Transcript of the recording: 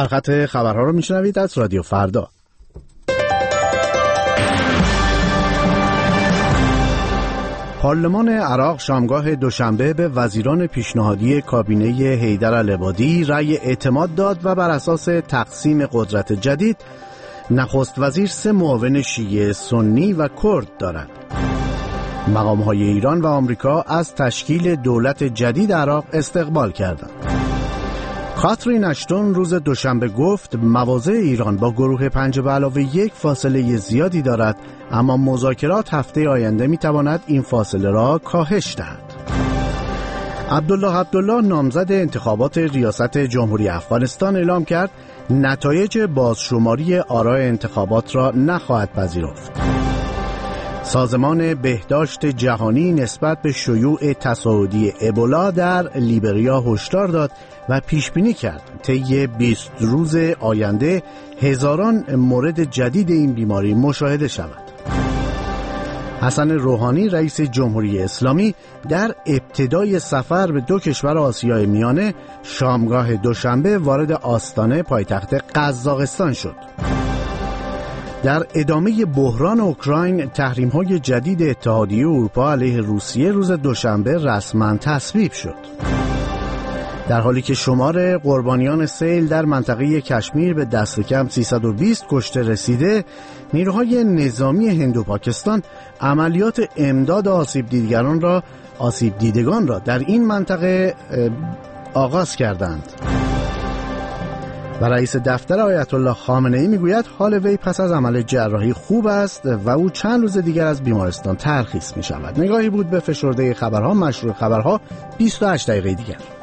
سرخط خبرها رو میشنوید از رادیو فردا. پارلمان عراق شامگاه دوشنبه به وزیران پیشنهادی کابینه حیدر العبادی رأی اعتماد داد و بر اساس تقسیم قدرت جدید نخست وزیر 3 معاون شیعه سنی و کرد دارد. مقام‌های ایران و آمریکا از تشکیل دولت جدید عراق استقبال کردند. کاترین اشتون روز دوشنبه گفت مواضع ایران با گروه 5+1 فاصله زیادی دارد، اما مذاکرات هفته آینده میتواند این فاصله را کاهش دهد. عبدالله نامزد انتخابات ریاست جمهوری افغانستان اعلام کرد نتایج بازشماری آراء انتخابات را نخواهد پذیرفت. سازمان بهداشت جهانی نسبت به شیوع تصاعدی ابولا در لیبریا هشدار داد و پیش بینی کرد طی 20 روز آینده هزاران مورد جدید این بیماری مشاهده شود. حسن روحانی رئیس جمهوری اسلامی در ابتدای سفر به 2 کشور آسیای میانه شامگاه دوشنبه وارد آستانه پایتخت قزاقستان شد. در ادامه بحران اوکراین تحریم‌های جدید اتحادیه اروپا علیه روسیه روز دوشنبه رسما تصویب شد. در حالی که شمار قربانیان سیل در منطقه کشمیر به دست کم 320 کشته رسیده، نیروهای نظامی هند و پاکستان عملیات امداد آسیب دیدگان را در این منطقه آغاز کردند. و رئیس دفتر آیت الله خامنه‌ای میگوید حال وی پس از عمل جراحی خوب است و او چند روز دیگر از بیمارستان ترخیص می شود. نگاهی بود به فشرده خبرها، مشروع خبرها، 28 دقیقه دیگر.